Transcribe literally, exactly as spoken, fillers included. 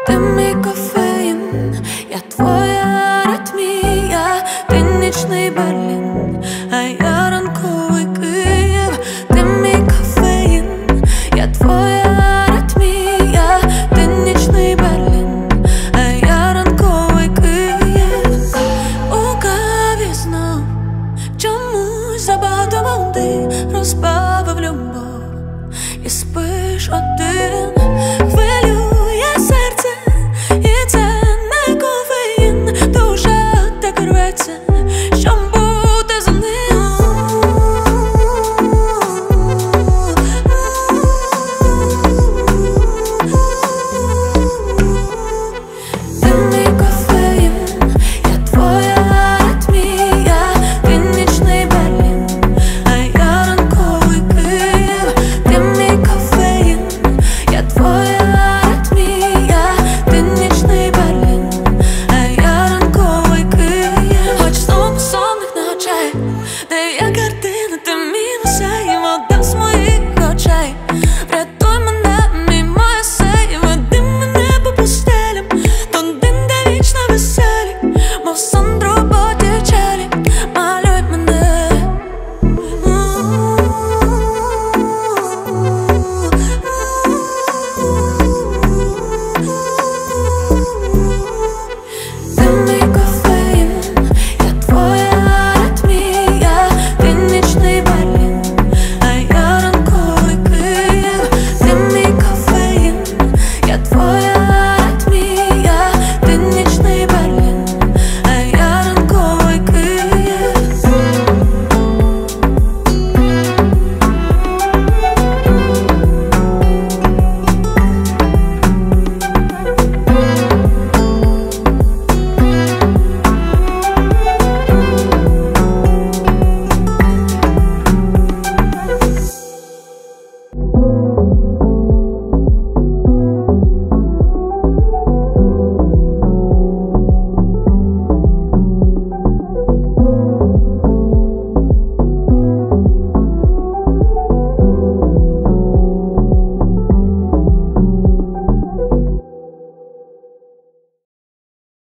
Ти мій кофеїн, я твоя аритмія, ти нічний Берлін, а я ранковий Київ. Ти мій кофеїн, я твоя аритмія, ти нічний Берлін, а я ранковий Київ. У каві знов чомусь забагато води розбавив любов, і спиш один.